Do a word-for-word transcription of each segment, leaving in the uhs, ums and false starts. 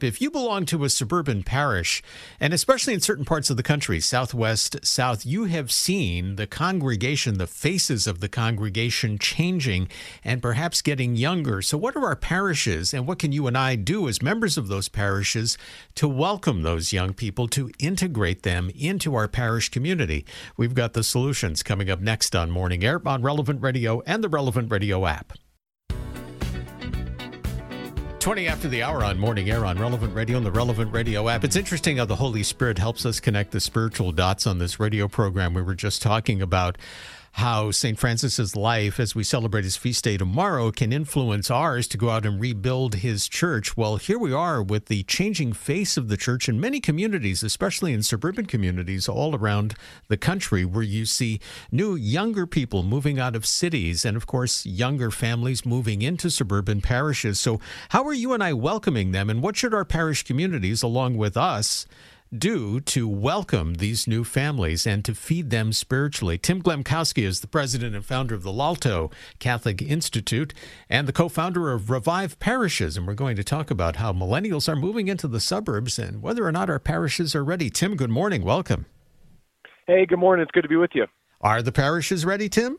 If you belong to a suburban parish, and especially in certain parts of the country, Southwest, South, you have seen the congregation, the faces of the congregation changing and perhaps getting younger. So what are our parishes, and what can you and I do as members of those parishes to welcome those young people, to integrate them into our parish community? We've got the solutions coming up next on Morning Air on Relevant Radio and the Relevant Radio app. twenty after the hour on Morning Air on Relevant Radio and the Relevant Radio app. It's interesting how the Holy Spirit helps us connect the spiritual dots on this radio program. We were just talking about how Saint Francis's life, as we celebrate his feast day tomorrow, can influence ours to go out and rebuild his church. Well, here we are with the changing face of the church in many communities, especially in suburban communities all around the country, where you see new, younger people moving out of cities and, of course, younger families moving into suburban parishes. So how are you and I welcoming them, and what should our parish communities, along with us, do to welcome these new families and to feed them spiritually? Tim Glemkowski is the president and founder of the L'Alto Catholic Institute and the co-founder of Revive Parishes, and we're going to talk about how millennials are moving into the suburbs and whether or not our parishes are ready. Tim, good morning. Welcome. Hey, good morning. It's good to be with you. Are the parishes ready, Tim?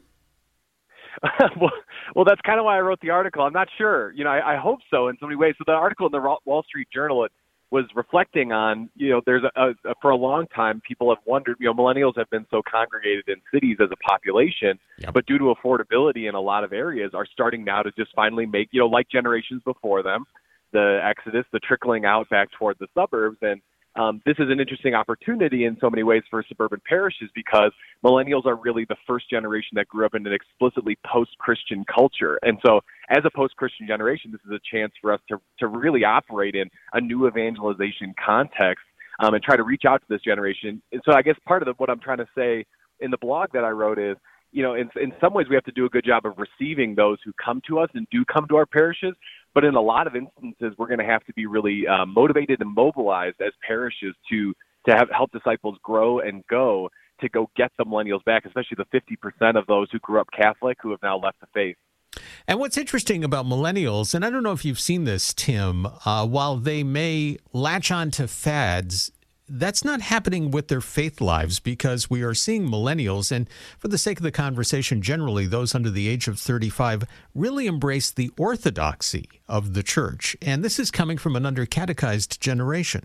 well, well, that's kind of why I wrote the article. I'm not sure. You know, I, I hope so in so many ways. So the article in the Wall Street Journal, it was reflecting on, you know, there's a, a, for a long time, people have wondered, you know, millennials have been so congregated in cities as a population, yep. but due to affordability in a lot of areas are starting now to just finally make, you know, like generations before them, the exodus, the trickling out back toward the suburbs. And um, this is an interesting opportunity in so many ways for suburban parishes because millennials are really the first generation that grew up in an explicitly post-Christian culture. And so as a post-Christian generation, this is a chance for us to, to really operate in a new evangelization context um, and try to reach out to this generation. And so I guess part of the, what I'm trying to say in the blog that I wrote is, you know, in, in some ways we have to do a good job of receiving those who come to us and do come to our parishes. But in a lot of instances, we're going to have to be really uh, motivated and mobilized as parishes to to have help disciples grow and go to go get the millennials back, especially the fifty percent of those who grew up Catholic who have now left the faith. And what's interesting about millennials, and I don't know if you've seen this, Tim, uh, while they may latch on to fads, that's not happening with their faith lives, because we are seeing millennials, and for the sake of the conversation, generally those under the age of thirty-five, really embrace the orthodoxy of the church. And this is coming from an under-catechized generation.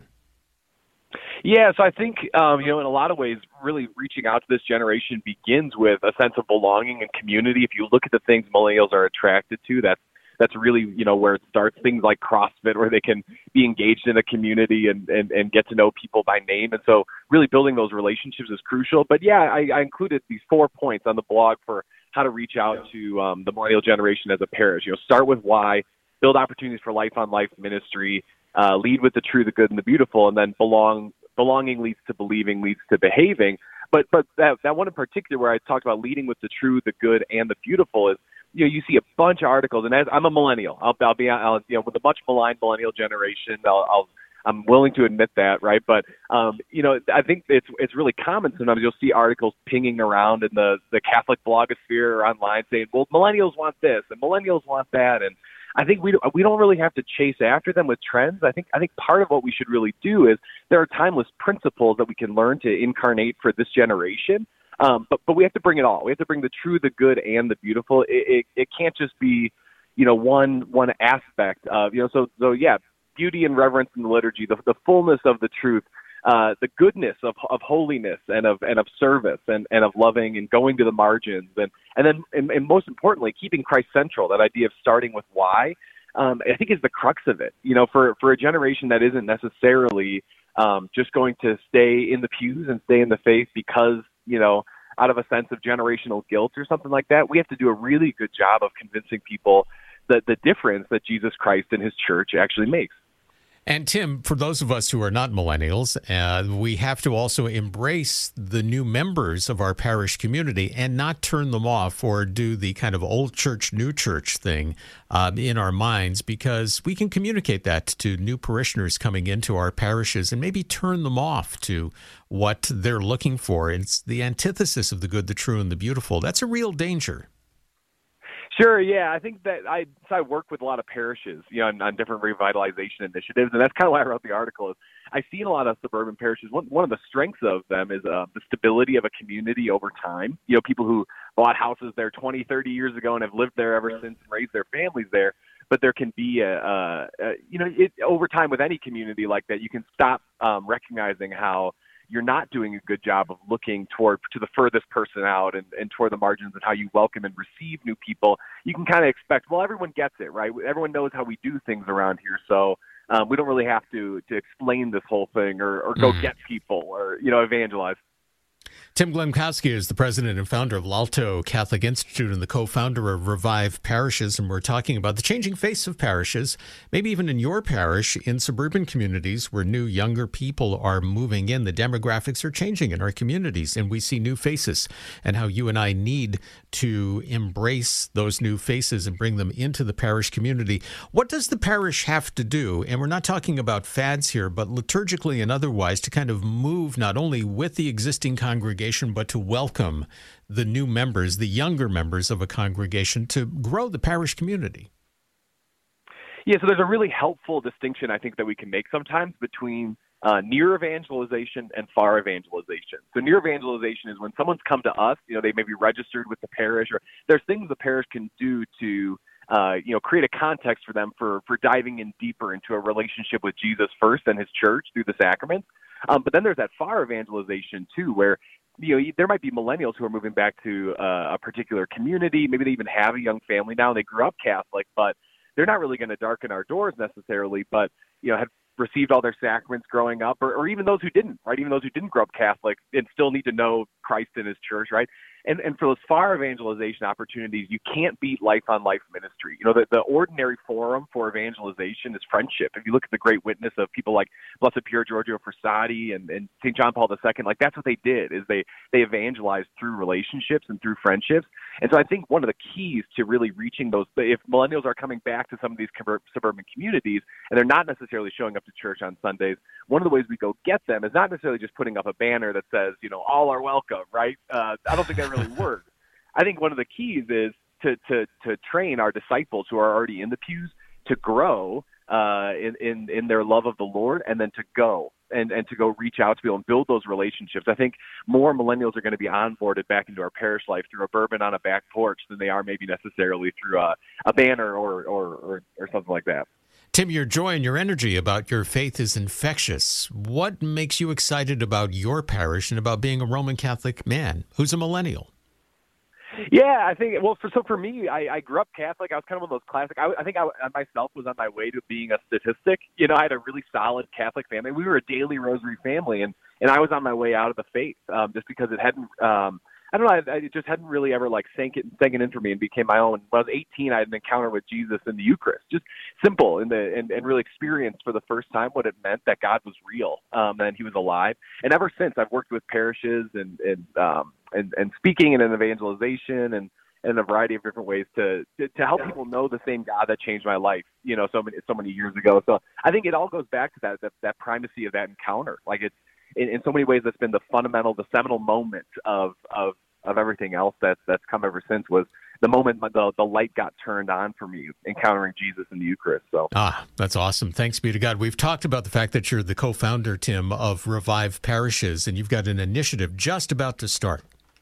Yeah, so I think, um, you know, in a lot of ways, really reaching out to this generation begins with a sense of belonging and community. If you look at the things millennials are attracted to, that's That's really, you know, where it starts, things like CrossFit, where they can be engaged in a community and, and, and get to know people by name. And so really building those relationships is crucial. But, yeah, I, I included these four points on the blog for how to reach out to um, the millennial generation as a parish. You know, start with why, build opportunities for life-on-life ministry, uh, lead with the true, the good, and the beautiful, and then belong. Belonging leads to believing, leads to behaving. But but that, that one in particular where I talked about leading with the true, the good, and the beautiful is, you know, you see a bunch of articles, and as I'm a millennial, I'll, I'll be, I'll, you know, with a much maligned millennial generation, I'll, I'll, I'm willing to admit that, right? But, um, you know, I think it's it's really common sometimes you'll see articles pinging around in the, the Catholic blogosphere or online saying, well, millennials want this, and millennials want that, and I think we don't, we don't really have to chase after them with trends. I think I think part of what we should really do is there are timeless principles that we can learn to incarnate for this generation. Um, but but we have to bring it all. We have to bring the true, the good, and the beautiful. It it, it can't just be, you know, one one aspect of, you know. So so yeah, beauty and reverence in the liturgy, the the fullness of the truth, uh, the goodness of of holiness and of and of service and, and of loving and going to the margins, and and then and, and most importantly, keeping Christ central. That idea of starting with why, um, I think, is the crux of it. You know, for for a generation that isn't necessarily um, just going to stay in the pews and stay in the faith because, you know, out of a sense of generational guilt or something like that, we have to do a really good job of convincing people that the difference that Jesus Christ and his church actually makes. And Tim, for those of us who are not millennials, uh, we have to also embrace the new members of our parish community and not turn them off or do the kind of old church, new church thing uh, in our minds, because we can communicate that to new parishioners coming into our parishes and maybe turn them off to what they're looking for. It's the antithesis of the good, the true, and the beautiful. That's a real danger. Sure, yeah. I think that I so I work with a lot of parishes, you know, on, on different revitalization initiatives, and that's kind of why I wrote the article. Is I've seen a lot of suburban parishes. One one of the strengths of them is uh, the stability of a community over time. You know, people who bought houses there twenty, thirty years ago and have lived there ever since and raised their families there. But there can be a, a, a you know, it, over time with any community like that, you can stop um, recognizing how you're not doing a good job of looking toward to the furthest person out and, and toward the margins and how you welcome and receive new people. You can kind of expect, well, everyone gets it, right? Everyone knows how we do things around here. So um, we don't really have to, to explain this whole thing or, or go mm. get people or, you know, evangelize. Tim Glemkowski is the president and founder of L'Alto Catholic Institute and the co-founder of Revive Parishes, and we're talking about the changing face of parishes, maybe even in your parish, in suburban communities where new, younger people are moving in. The demographics are changing in our communities, and we see new faces, and how you and I need to embrace those new faces and bring them into the parish community. What does the parish have to do, and we're not talking about fads here, but liturgically and otherwise, to kind of move not only with the existing congregation, but to welcome the new members, the younger members of a congregation, to grow the parish community? Yeah, so there's a really helpful distinction I think that we can make sometimes between uh, near evangelization and far evangelization. So near evangelization is when someone's come to us, you know, they may be registered with the parish, or there's things the parish can do to Uh, you know, create a context for them for, for diving in deeper into a relationship with Jesus first and his church through the sacraments. Um, but then there's that far evangelization too, where you know, there might be millennials who are moving back to uh, a particular community. Maybe they even have a young family now and they grew up Catholic, but they're not really going to darken our doors necessarily, but, you know, have received all their sacraments growing up, or, or even those who didn't, right? Even those who didn't grow up Catholic and still need to know Christ in his church, right? And and for those far evangelization opportunities, you can't beat life-on-life ministry. You know, the, the ordinary forum for evangelization is friendship. If you look at the great witness of people like Blessed Pier Giorgio Frassati and, and Saint John Paul the Second, like that's what they did, is they, they evangelized through relationships and through friendships. And so I think one of the keys to really reaching those, if millennials are coming back to some of these suburban communities and they're not necessarily showing up to church on Sundays, one of the ways we go get them is not necessarily just putting up a banner that says, you know, all are welcome, right? Uh, I don't think that really works. I think one of the keys is to, to, to train our disciples who are already in the pews to grow uh, in, in, in their love of the Lord, and then to go and, and to go reach out to people and build those relationships. I think more millennials are going to be onboarded back into our parish life through a bourbon on a back porch than they are maybe necessarily through a, a banner or, or, or, or something like that. Tim, your joy and your energy about your faith is infectious. What makes you excited about your parish and about being a Roman Catholic man who's a millennial? Yeah, I think, well, for, so for me, I, I grew up Catholic. I was kind of one of those classic, I, I think I, I myself was on my way to being a statistic. You know, I had a really solid Catholic family. We were a daily rosary family, and, and I was on my way out of the faith um, just because it hadn't, um, I don't know, I, I it just hadn't really ever like sank it, sank it in for me and became my own. When I was eighteen, I had an encounter with Jesus in the Eucharist, just simple and, the, and, and really experienced for the first time what it meant that God was real um, and he was alive. And ever since, I've worked with parishes and, and, um, and, and speaking and in evangelization and, and a variety of different ways to, to, to help people know the same God that changed my life, you know, so many, so many years ago. So I think it all goes back to that, that, that primacy of that encounter. Like it's, in, in so many ways, that's been the fundamental, the seminal moment of, of, of everything else that's, that's come ever since, was the moment the, the light got turned on for me, encountering Jesus in the Eucharist. So Ah, that's awesome. Thanks be to God. We've talked about the fact that you're the co-founder, Tim, of Revive Parishes, and you've got an initiative just about to start.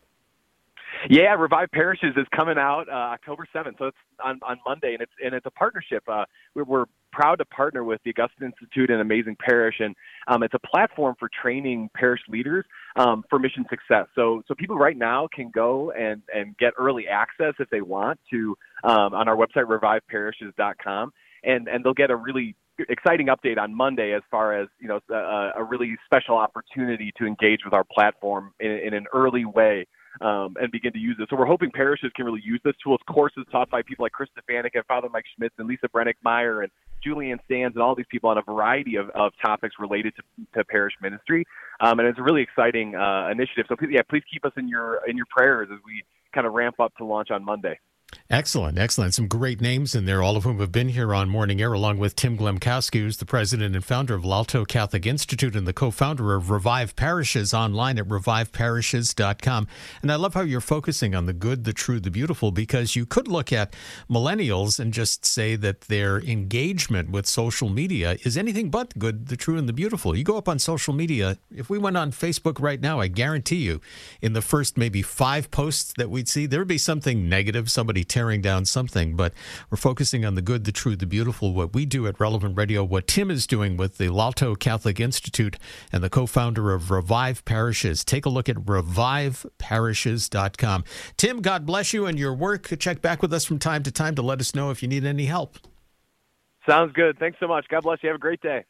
Yeah, Revive Parishes is coming out uh, October seventh, so it's on, on Monday, and it's and it's a partnership. Uh, we're, we're proud to partner with the Augustine Institute and Amazing Parish, and um, it's a platform for training parish leaders um, for mission success. So, so people right now can go and, and get early access if they want to um, on our website, revive parishes dot com, and and they'll get a really exciting update on Monday as far as, you know, a, a really special opportunity to engage with our platform in, in an early way. Um, and begin to use it. So we're hoping parishes can really use this tool. It's courses taught by people like Chris Stefanik and Father Mike Schmitz and Lisa Brennick-Meyer and Julianne Sands and all these people on a variety of, of topics related to, to parish ministry. Um, and it's a really exciting uh, initiative. So please, yeah, please keep us in your in your prayers as we kind of ramp up to launch on Monday. Excellent, excellent. Some great names in there, all of whom have been here on Morning Air, along with Tim Glemkowski, who's the president and founder of L'Alto Catholic Institute and the co-founder of Revive Parishes, online at revive parishes dot com. And I love how you're focusing on the good, the true, the beautiful, because you could look at millennials and just say that their engagement with social media is anything but the good, the true, and the beautiful. You go up on social media, if we went on Facebook right now, I guarantee you, in the first maybe five posts that we'd see, there would be something negative, somebody tearing down something, but we're focusing on the good, the true, the beautiful, what we do at Relevant Radio, what Tim is doing with the L'Alto Catholic Institute and the co-founder of Revive Parishes. Take a look at revive parishes dot com. Tim, God bless you and your work. Check back with us from time to time to let us know if you need any help. Sounds good. Thanks so much. God bless you. Have a great day.